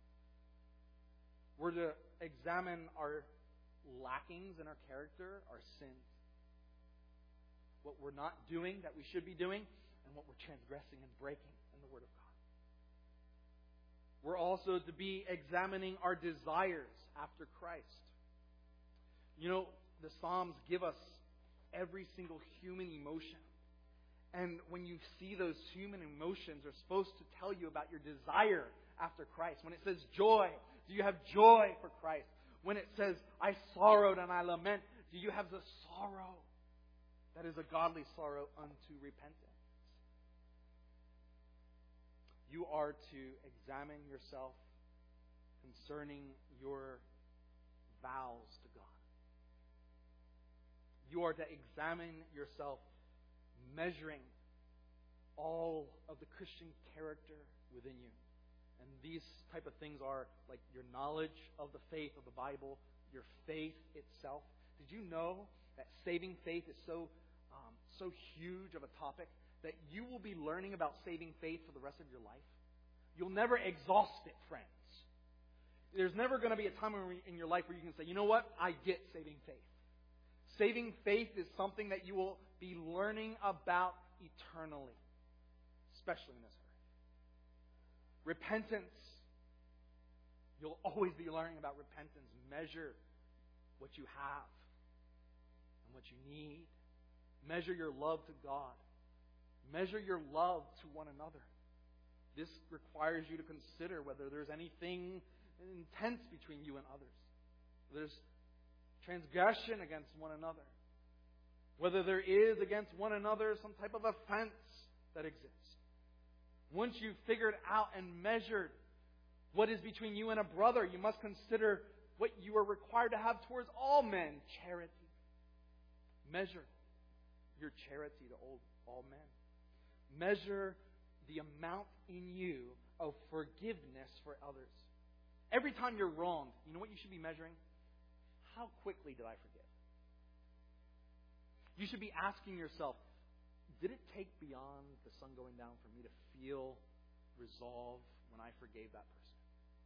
We're to examine our lackings in our character, our sins. What we're not doing that we should be doing, and what we're transgressing and breaking in the Word of God. We're also to be examining our desires after Christ. You know, the Psalms give us every single human emotion. And when you see those human emotions, they're supposed to tell you about your desire after Christ? When it says joy, do you have joy for Christ? When it says, I sorrowed and I lament, do you have the sorrow that is a godly sorrow unto repentance? You are to examine yourself concerning your vows to God. You are to examine yourself, measuring all of the Christian character within you. And these type of things are like your knowledge of the faith of the Bible, your faith itself. Did you know that saving faith is so huge of a topic that you will be learning about saving faith for the rest of your life? You'll never exhaust it, friends. There's never going to be a time in your life where you can say, you know what? I get saving faith. Saving faith is something that you will be learning about eternally, especially in this earth. Repentance. You'll always be learning about repentance. Measure what you have and what you need. Measure your love to God. Measure your love to one another. This requires you to consider whether there's anything intense between you and others. There's transgression against one another. Whether there is against one another some type of offense that exists. Once you've figured out and measured what is between you and a brother, you must consider what you are required to have towards all men, charity. Measure your charity to all men. Measure the amount in you of forgiveness for others. Every time you're wronged, you know what you should be measuring? How quickly did I forgive? You should be asking yourself, did it take beyond the sun going down for me to feel resolve when I forgave that person?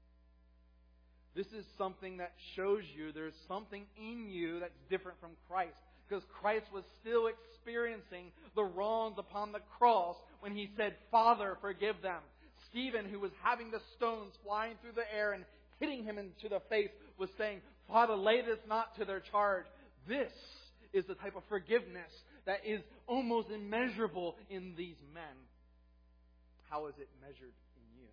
This is something that shows you there's something in you that's different from Christ. Because Christ was still experiencing the wrongs upon the cross when He said, Father, forgive them. Stephen, who was having the stones flying through the air and hitting him into the face, was saying, Father, lay this not to their charge. This is the type of forgiveness that is almost immeasurable in these men. How is it measured in you?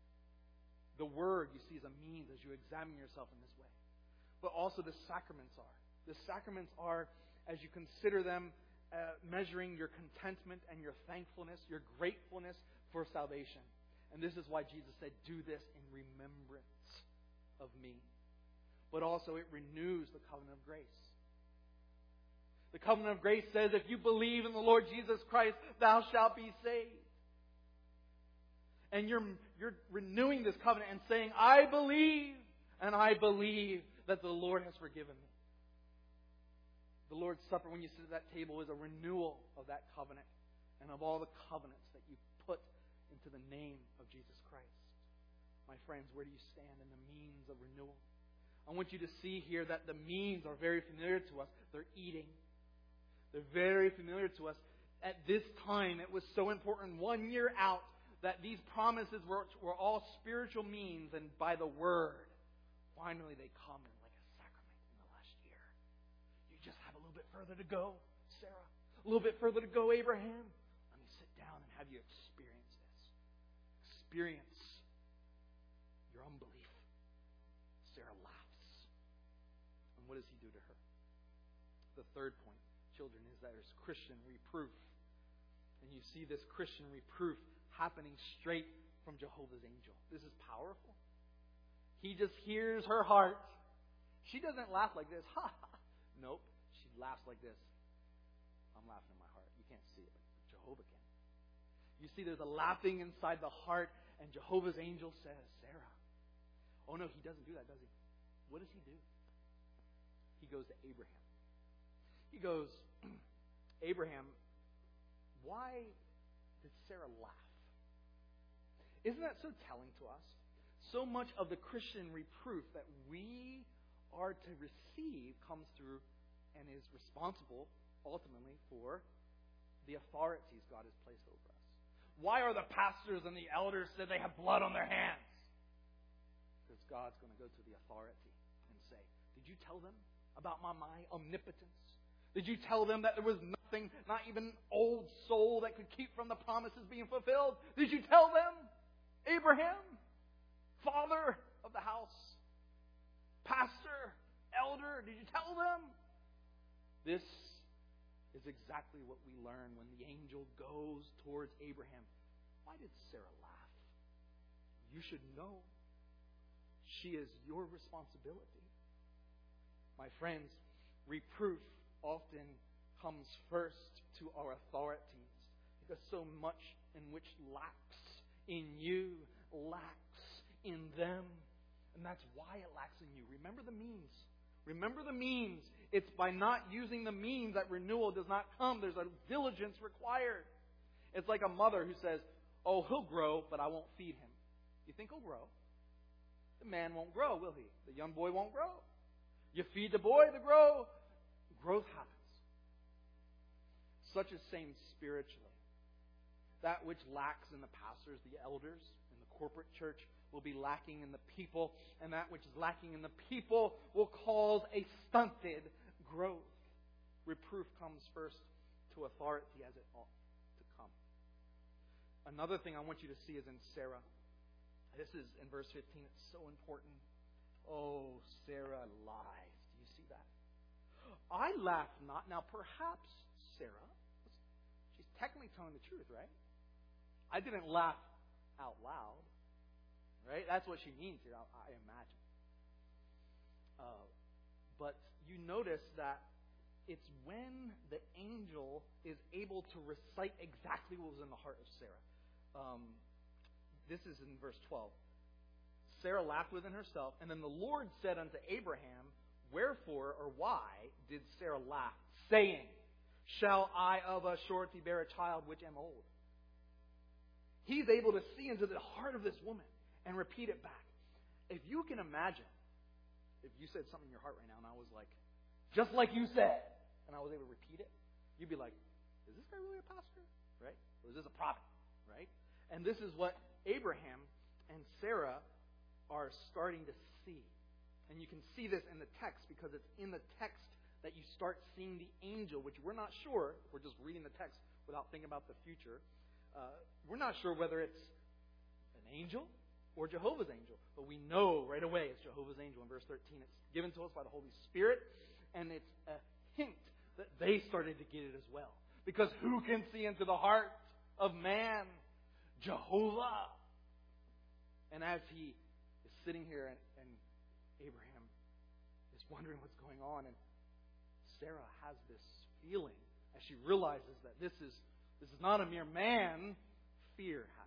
The Word, you see, is a means as you examine yourself in this way. But also the sacraments are. The sacraments are, as you consider them, measuring your contentment and your thankfulness, your gratefulness for salvation. And this is why Jesus said, do this in remembrance of me. But also it renews the covenant of grace. The covenant of grace says, if you believe in the Lord Jesus Christ, thou shalt be saved. And you're renewing this covenant and saying, I believe, and I believe that the Lord has forgiven me. The Lord's Supper, when you sit at that table, is a renewal of that covenant and of all the covenants that you put into the name of Jesus Christ. My friends, where do you stand in the means of renewal? I want you to see here that the means are very familiar to us. They're eating. They're very familiar to us. At this time, it was so important, 1 year out, that these promises were all spiritual means, and by the Word, finally they come in like a sacrament in the last year. You just have a little bit further to go, Sarah. A little bit further to go, Abraham. Let me sit down and have you experience this. Experience your unbelief. Sarah laughs. And what does he do to her? The third point, children, is that there's Christian reproof. And you see this Christian reproof happening straight from Jehovah's angel. This is powerful. He just hears her heart. She doesn't laugh like this. Ha ha. Nope. She laughs like this. I'm laughing in my heart. You can't see it, but Jehovah can. You see, there's a laughing inside the heart, and Jehovah's angel says, Sarah. Oh no, he doesn't do that, does he? What does he do? He goes to Abraham. He goes, Abraham, why did Sarah laugh? Isn't that so telling to us? So much of the Christian reproof that we are to receive comes through and is responsible, ultimately, for the authorities God has placed over us. Why are the pastors and the elders said they have blood on their hands? Because God's going to go to the authority and say, did you tell them about my omnipotence? Did you tell them that there was nothing, not even an old soul, that could keep from the promises being fulfilled? Did you tell them, Abraham? Father of the house, pastor, elder, did you tell them? This is exactly what we learn when the angel goes towards Abraham. Why did Sarah laugh? You should know. She is your responsibility. My friends, reproof often comes first to our authorities because so much in which lacks in you lacks in them. And that's why it lacks in you. Remember the means. Remember the means. It's by not using the means that renewal does not come. There's a diligence required. It's like a mother who says, oh, he'll grow, but I won't feed him. You think he'll grow? The man won't grow, will he? The young boy won't grow. You feed the boy, growth happens. Such is same spiritually. That which lacks in the pastors, the elders, in the corporate church will be lacking in the people, and that which is lacking in the people will cause a stunted growth. Reproof comes first to authority as it ought to come. Another thing I want you to see is in Sarah. This is in verse 15. It's so important. Oh, Sarah lies. Do you see that? I laugh not. Now, perhaps Sarah, she's technically telling the truth, right? I didn't laugh out loud. Right? That's what she means here, I imagine. But you notice that it's when the angel is able to recite exactly what was in the heart of Sarah. This is in verse 12. Sarah laughed within herself, and then the Lord said unto Abraham, wherefore or why did Sarah laugh, saying, shall I of a surety bear a child which am old? He's able to see into the heart of this woman and repeat it back. If you can imagine, if you said something in your heart right now and I was like, just like you said, and I was able to repeat it, you'd be like, is this guy really a pastor? Right? Or is this a prophet? Right? And this is what Abraham and Sarah are starting to see. And you can see this in the text because it's in the text that you start seeing the angel, which we're not sure, if we're just reading the text without thinking about the future, we're not sure whether it's an angel or Jehovah's angel. But we know right away it's Jehovah's angel. In verse 13, it's given to us by the Holy Spirit, and it's a hint that they started to get it as well. Because who can see into the heart of man? Jehovah. And as he is sitting here and Abraham is wondering what's going on, and Sarah has this feeling as she realizes that this is not a mere man, fear happens.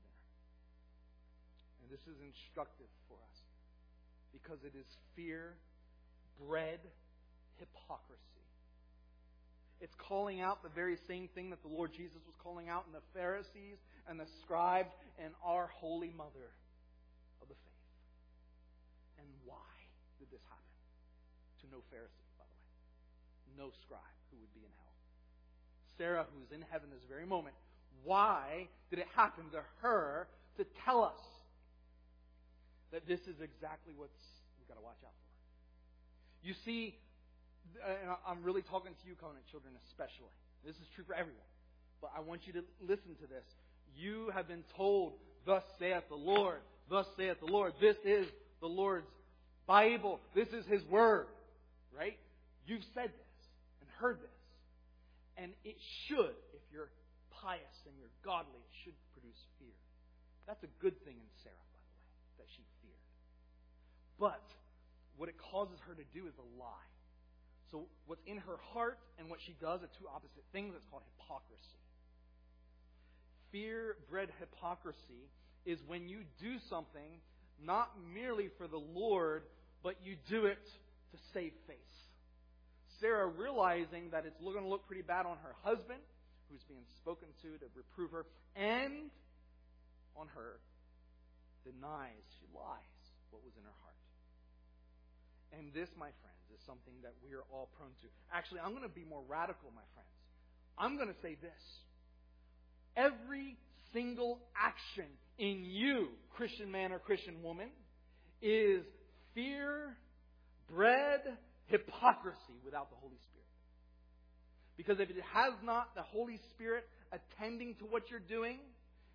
This is instructive for us because it is fear-bred hypocrisy. It's calling out the very same thing that the Lord Jesus was calling out in the Pharisees and the scribes and our Holy Mother of the faith. And why did this happen? To no Pharisee, by the way. No scribe who would be in hell. Sarah, who is in heaven this very moment, why did it happen to her to tell us that this is exactly what we've got to watch out for? You see, and I'm really talking to you, Covenant children, especially. This is true for everyone. But I want you to listen to this. You have been told, thus saith the Lord. Thus saith the Lord. This is the Lord's Bible. This is His Word. Right? You've said this and heard this. And it should, if you're pious and you're godly, it should produce fear. That's a good thing in Sarah, by the way, that she feared. But what it causes her to do is a lie. So what's in her heart and what she does are two opposite things. It's called hypocrisy. Fear-bred hypocrisy is when you do something not merely for the Lord, but you do it to save face. Sarah, realizing that it's going to look pretty bad on her husband, who's being spoken to reprove her, and on her, denies, she lies what was in her heart. And this, my friends, is something that we are all prone to. Actually, I'm going to be more radical, my friends. I'm going to say this. Every single action in you, Christian man or Christian woman, is fear-bred hypocrisy without the Holy Spirit. Because if it has not the Holy Spirit attending to what you're doing,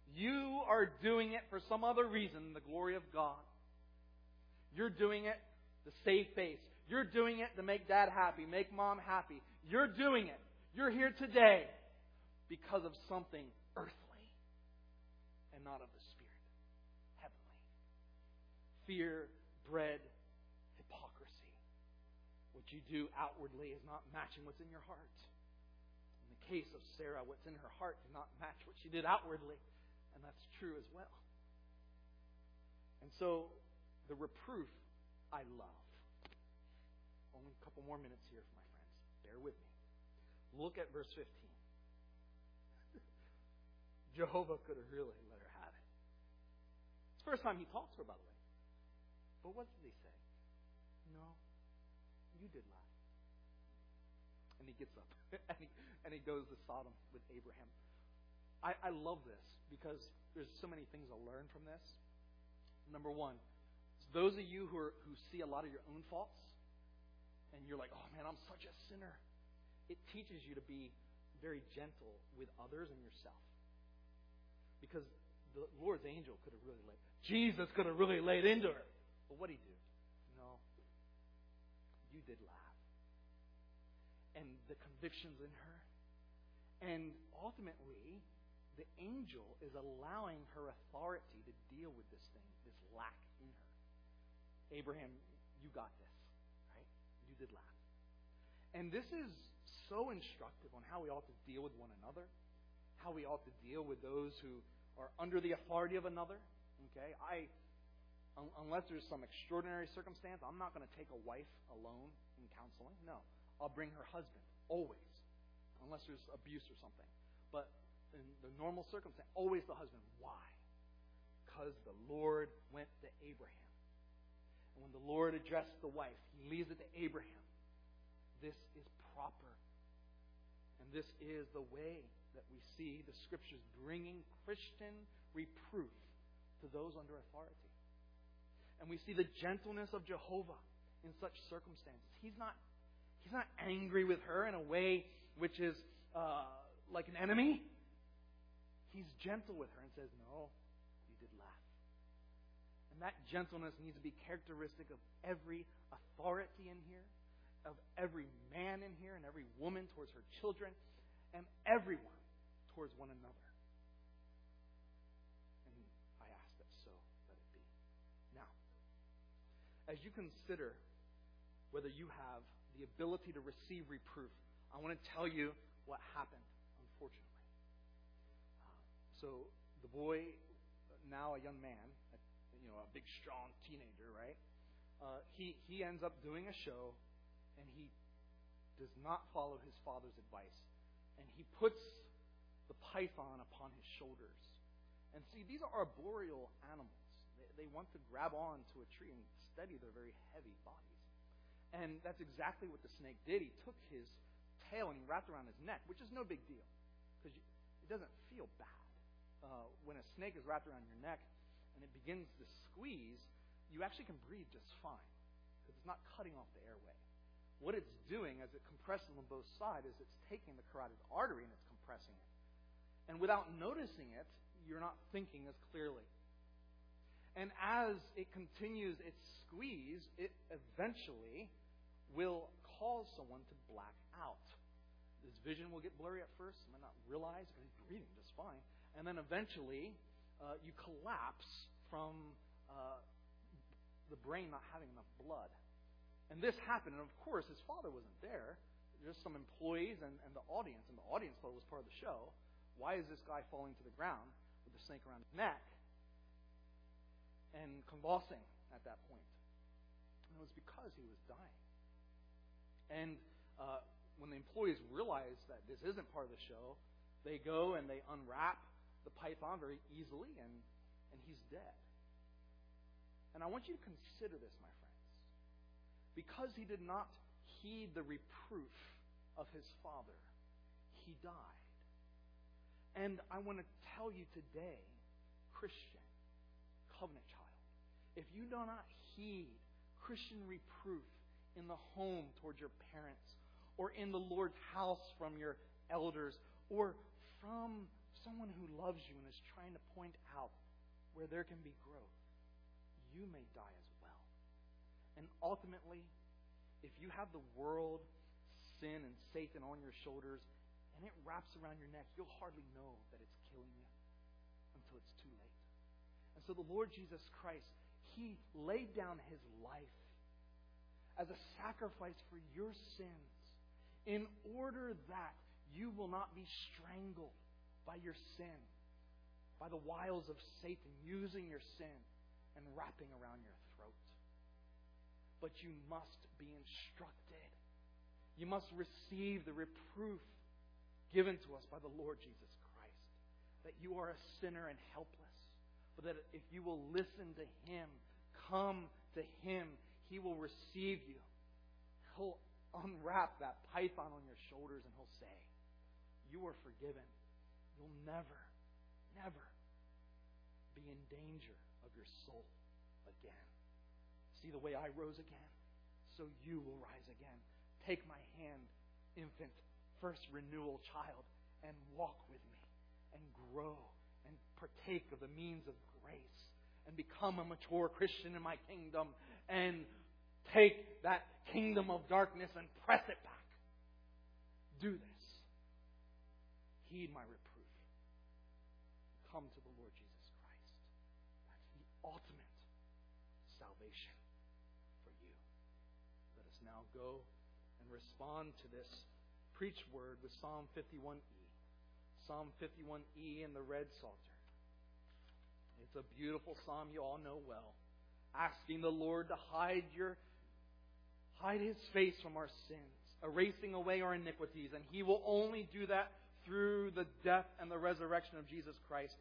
You are doing it for some other reason than the glory of God. You're doing it to save face. You're doing it to make Dad happy, make Mom happy. You're doing it. You're here today because of something earthly and not of the Spirit, heavenly. Fear bred hypocrisy. What you do outwardly is not matching what's in your heart. In the case of Sarah, what's in her heart did not match what she did outwardly. And that's true as well. And so, the reproof I love. Only a couple more minutes here, my friends. Bear with me. Look at verse 15. Jehovah could have really let her have it. It's the first time he talks to her, by the way. But what did he say? No, you did laugh. And he gets up. and he goes to Sodom with Abraham. I love this because there's so many things I'll learn from this. Number one, those of you who see a lot of your own faults, and you're like, oh man, I'm such a sinner. It teaches you to be very gentle with others and yourself. Because the Lord's angel could have really Jesus could have really laid into her. But what did he do? No. You did laugh. And the convictions in her. And ultimately, the angel is allowing her authority to deal with this thing, this lack in her. Abraham, you got this, right? You did laugh. And this is so instructive on how we ought to deal with one another, how we ought to deal with those who are under the authority of another. Okay? Unless there's some extraordinary circumstance, I'm not going to take a wife alone in counseling. No. I'll bring her husband, always. Unless there's abuse or something. But in the normal circumstance, always the husband. Why? Because the Lord went to Abraham. And when the Lord addressed the wife, He leaves it to Abraham. This is proper. And this is the way that we see the Scriptures bringing Christian reproof to those under authority. And we see the gentleness of Jehovah in such circumstances. He's not angry with her in a way which is like an enemy. He's gentle with her and says, no, you did laugh. And that gentleness needs to be characteristic of every authority in here, of every man in here, and every woman towards her children, and everyone towards one another. And I ask that so let it be. Now, as you consider whether you have the ability to receive reproof, I want to tell you what happened, unfortunately. So the boy, now a young man, a big, strong teenager, right? He ends up doing a show, and he does not follow his father's advice. And he puts the python upon his shoulders. And see, these are arboreal animals. They want to grab on to a tree and steady their very heavy bodies. And that's exactly what the snake did. He took his tail and he wrapped around his neck, which is no big deal, because it doesn't feel bad. When a snake is wrapped around your neck and it begins to squeeze, you actually can breathe just fine, because it's not cutting off the airway. What it's doing as it compresses on both sides is it's taking the carotid artery and it's compressing it. And without noticing it, you're not thinking as clearly. And as it continues its squeeze, it eventually will cause someone to black out. His vision will get blurry at first, you might not realize, but he's breathing just fine. And then eventually, you collapse from the brain not having enough blood. And this happened, and of course, his father wasn't there. Just some employees and the audience. And the audience thought it was part of the show. Why is this guy falling to the ground with the snake around his neck and convulsing at that point? And it was because he was dying. And when the employees realize that this isn't part of the show, they go and they unwrap the python very easily, and he's dead. And I want you to consider this, my friends. Because he did not heed the reproof of his father, he died. And I want to tell you today, Christian, covenant child, if you do not heed Christian reproof in the home towards your parents, or in the Lord's house from your elders, or from someone who loves you and is trying to point out where there can be growth, you may die as well. And ultimately, if you have the world, sin, and Satan on your shoulders, and it wraps around your neck, you'll hardly know that it's killing you until it's too late. And so the Lord Jesus Christ, He laid down His life as a sacrifice for your sins in order that you will not be strangled by your sin, by the wiles of Satan using your sin and wrapping around your throat. But you must be instructed. You must receive the reproof given to us by the Lord Jesus Christ, that you are a sinner and helpless, but that if you will listen to Him, come to Him, He will receive you. He'll unwrap that python on your shoulders and He'll say, you are forgiven. You'll never, never be in danger of your soul again. See the way I rose again? So you will rise again. Take my hand, infant, first renewal child, and walk with me and grow and partake of the means of grace and become a mature Christian in my kingdom and take that kingdom of darkness and press it back. Do this. Heed my reproof. Come to the Lord Jesus Christ. That's the ultimate salvation for you. Let us now go and respond to this preached word with Psalm 51E. Psalm 51E in the red psalter. It's a beautiful psalm you all know well. Asking the Lord to hide His face from our sins, erasing away our iniquities, and He will only do that through the death and the resurrection of Jesus Christ.